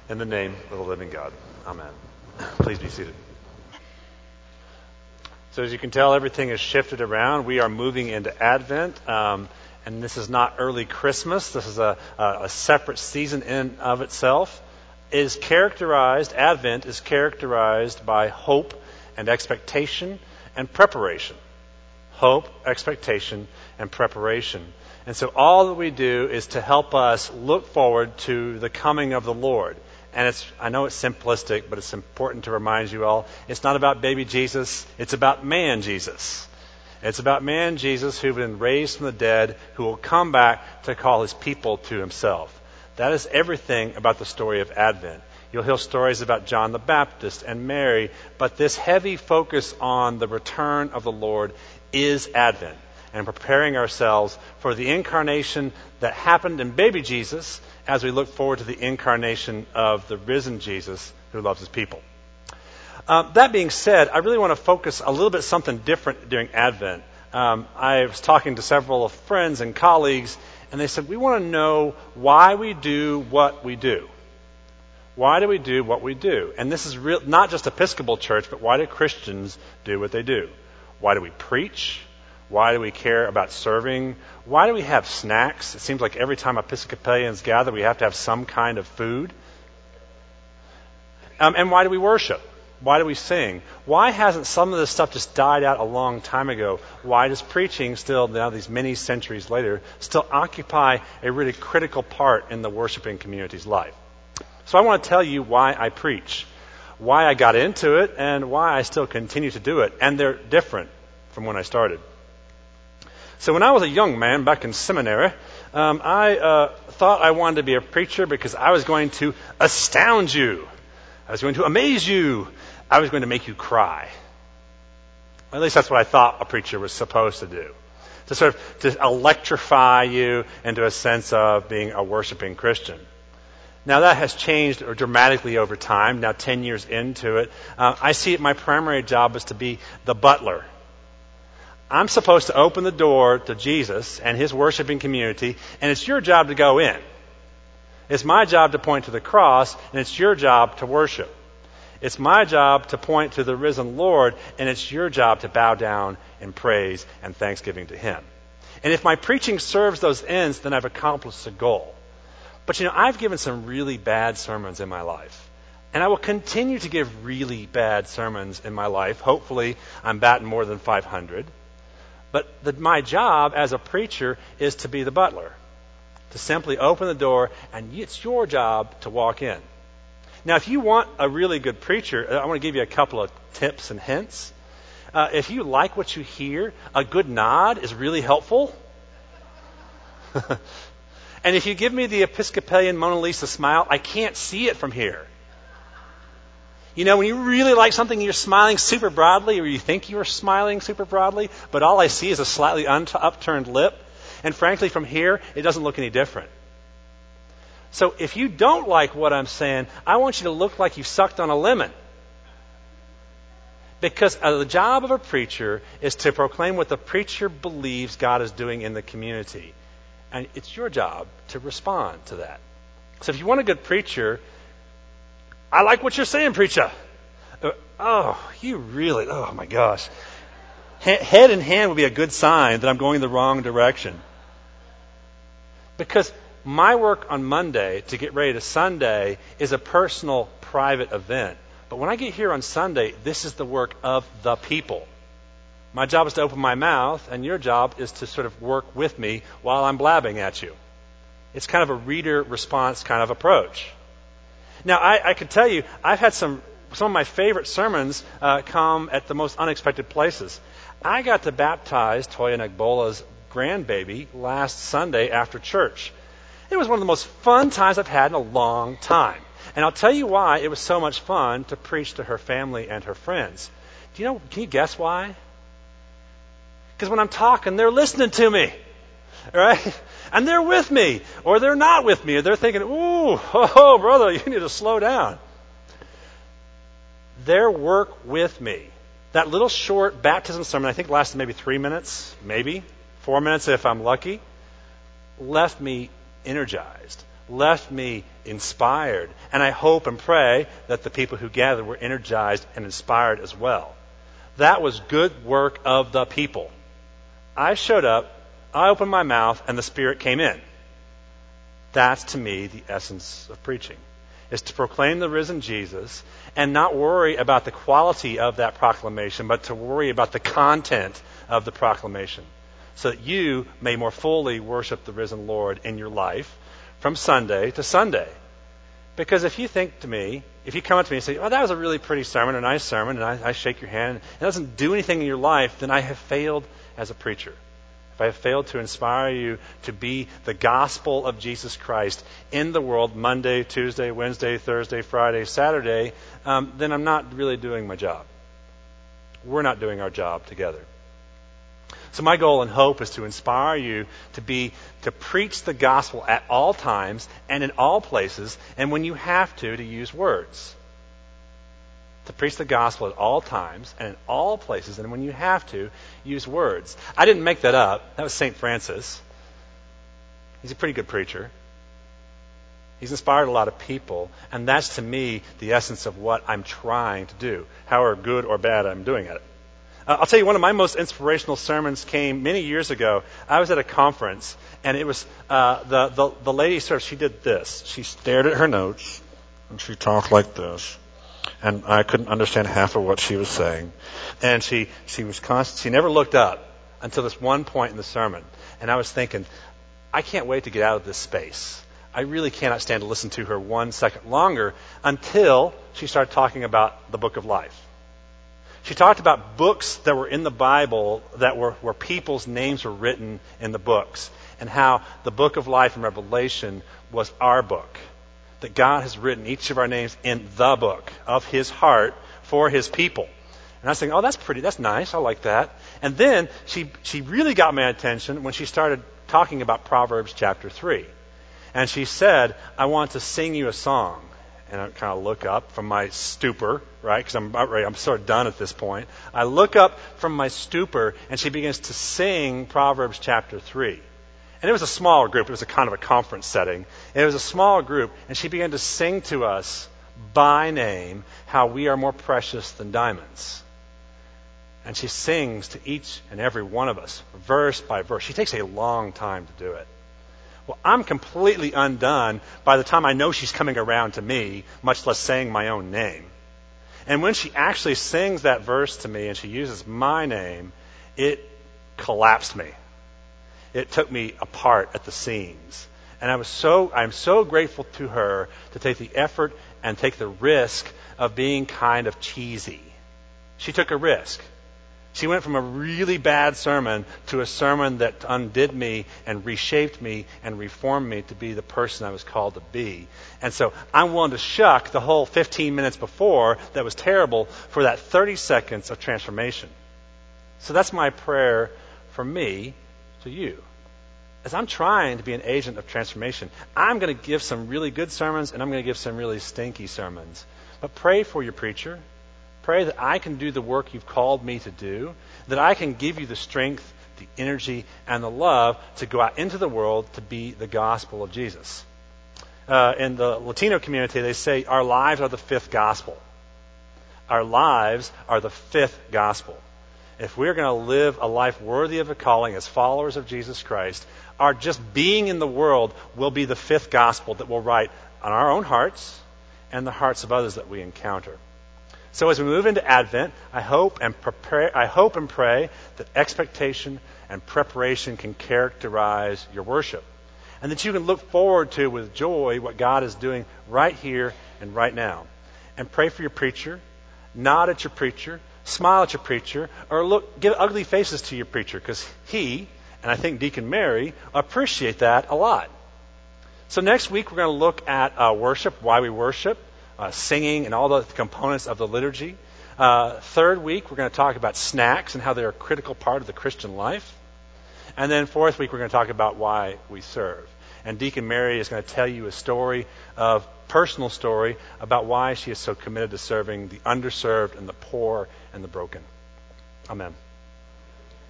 In the name of the living God. Amen. Please be seated. So as you can tell, everything is shifted around. We are moving into Advent, and this is not early Christmas. This is a separate season in of itself. Advent is characterized by hope and expectation and preparation. Hope, expectation, and preparation. And so all that we do is to help us look forward to the coming of the Lord. And I know it's simplistic, but it's important to remind you all, it's not about baby Jesus, it's about man Jesus. It's about man Jesus who's been raised from the dead, who will come back to call his people to himself. That is everything about the story of Advent. You'll hear stories about John the Baptist and Mary, but this heavy focus on the return of the Lord is Advent, and preparing ourselves for the incarnation that happened in baby Jesus as we look forward to the incarnation of the risen Jesus who loves his people. That being said, I really want to focus a little bit something different during Advent. I was talking to several of friends and colleagues, and they said, we want to know why we do what we do. Why do we do what we do? And this is not just Episcopal Church, but why do Christians do what they do? Why do we preach? Why do we care about serving? Why do we have snacks? It seems like every time Episcopalians gather, we have to have some kind of food. And why do we worship? Why do we sing? Why hasn't some of this stuff just died out a long time ago? Why does preaching still, now these many centuries later, still occupy a really critical part in the worshiping community's life? So I want to tell you why I preach, why I got into it, and why I still continue to do it. And they're different from when I started. So when I was a young man back in seminary, I thought I wanted to be a preacher because I was going to astound you. I was going to amaze you. I was going to make you cry. At least that's what I thought a preacher was supposed to do. To electrify you into a sense of being a worshiping Christian. Now that has changed dramatically over time. Now 10 years into it, I see my primary job is to be the butler. I'm supposed to open the door to Jesus and his worshiping community, and it's your job to go in. It's my job to point to the cross, and it's your job to worship. It's my job to point to the risen Lord, and it's your job to bow down in praise and thanksgiving to him. And if my preaching serves those ends, then I've accomplished the goal. But I've given some really bad sermons in my life. And I will continue to give really bad sermons in my life. Hopefully, I'm batting more than 500. But my job as a preacher is to be the butler, to simply open the door, and it's your job to walk in. Now, if you want a really good preacher, I want to give you a couple of tips and hints. If you like what you hear, a good nod is really helpful. And if you give me the Episcopalian Mona Lisa smile, I can't see it from here. When you really like something, you're smiling super broadly, or you think you're smiling super broadly, but all I see is a slightly upturned lip. And frankly, from here, it doesn't look any different. So if you don't like what I'm saying, I want you to look like you've sucked on a lemon. Because the job of a preacher is to proclaim what the preacher believes God is doing in the community. And it's your job to respond to that. So if you want a good preacher, I like what you're saying, preacher. Oh my gosh. Head in hand would be a good sign that I'm going the wrong direction. Because my work on Monday to get ready to Sunday is a personal, private event. But when I get here on Sunday, this is the work of the people. My job is to open my mouth, and your job is to sort of work with me while I'm blabbing at you. It's kind of a reader response kind of approach. Now, I can tell you, I've had some of my favorite sermons come at the most unexpected places. I got to baptize Toya Nagbola's grandbaby last Sunday after church. It was one of the most fun times I've had in a long time. And I'll tell you why it was so much fun to preach to her family and her friends. Can you guess why? Because when I'm talking, they're listening to me, right? And they're with me, or they're not with me, or they're thinking, oh, brother, you need to slow down. Their work with me. That little short baptism sermon, I think lasted maybe 3 minutes, maybe 4 minutes if I'm lucky, left me energized, left me inspired. And I hope and pray that the people who gathered were energized and inspired as well. That was good work of the people. I showed up, I opened my mouth, and the Spirit came in. That's, to me, the essence of preaching, is to proclaim the risen Jesus and not worry about the quality of that proclamation, but to worry about the content of the proclamation, so that you may more fully worship the risen Lord in your life from Sunday to Sunday. Because if you come up to me and say, oh, that was a really pretty sermon, a nice sermon, and I shake your hand, and it doesn't do anything in your life, then I have failed as a preacher. If I have failed to inspire you to be the gospel of Jesus Christ in the world Monday, Tuesday, Wednesday, Thursday, Friday, Saturday, then I'm not really doing my job. We're not doing our job together. So my goal and hope is to inspire you to preach the gospel at all times and in all places, and when you have to use words. To preach the gospel at all times and in all places, and when you have to, use words. I didn't make that up. That was St. Francis. He's a pretty good preacher. He's inspired a lot of people, and that's, to me, the essence of what I'm trying to do, however good or bad I'm doing at it. I'll tell you, one of my most inspirational sermons came many years ago. I was at a conference, and it was the lady she did this. She stared at her notes, and she talked like this. And I couldn't understand half of what she was saying. And she was constant. She never looked up until this one point in the sermon. And I was thinking, I can't wait to get out of this space. I really cannot stand to listen to her 1 second longer, until she started talking about the book of life. She talked about books that were in the Bible that were where people's names were written in the books, and how the book of life and Revelation was our book. That God has written each of our names in the book of His heart for His people. And I was thinking, oh, that's nice, I like that. And then she really got my attention when she started talking about Proverbs chapter 3. And she said, I want to sing you a song. And I kind of look up from my stupor, right, because I'm sort of done at this point. I look up from my stupor, and she begins to sing Proverbs chapter 3. And it was a small group. It was a kind of a conference setting. And it was a small group. And she began to sing to us by name how we are more precious than diamonds. And she sings to each and every one of us, verse by verse. She takes a long time to do it. Well, I'm completely undone by the time I know she's coming around to me, much less saying my own name. And when she actually sings that verse to me and she uses my name, it collapsed me. It took me apart at the seams. And I'm so grateful to her to take the effort and take the risk of being kind of cheesy. She took a risk. She went from a really bad sermon to a sermon that undid me and reshaped me and reformed me to be the person I was called to be. And so I'm willing to shuck the whole 15 minutes before that was terrible for that 30 seconds of transformation. So that's my prayer for me to you. As I'm trying to be an agent of transformation, I'm going to give some really good sermons and I'm going to give some really stinky sermons. But pray for your preacher. Pray that I can do the work you've called me to do, that I can give you the strength, the energy, and the love to go out into the world to be the gospel of Jesus. In the Latino community, they say our lives are the fifth gospel. Our lives are the fifth gospel. If we're going to live a life worthy of a calling as followers of Jesus Christ, our just being in the world will be the fifth gospel that we'll write on our own hearts and the hearts of others that we encounter. So as we move into Advent, I hope and pray that expectation and preparation can characterize your worship, and that you can look forward to with joy what God is doing right here and right now. And pray for your preacher, nod at your preacher, smile at your preacher, or give ugly faces to your preacher, because he, and I think Deacon Mary, appreciate that a lot. So next week we're going to look at worship, why we worship, singing and all the components of the liturgy. Third week we're going to talk about snacks and how they're a critical part of the Christian life. And then fourth week we're going to talk about why we serve. And Deacon Mary is going to tell you a personal story about why she is so committed to serving the underserved and the poor and the broken. Amen.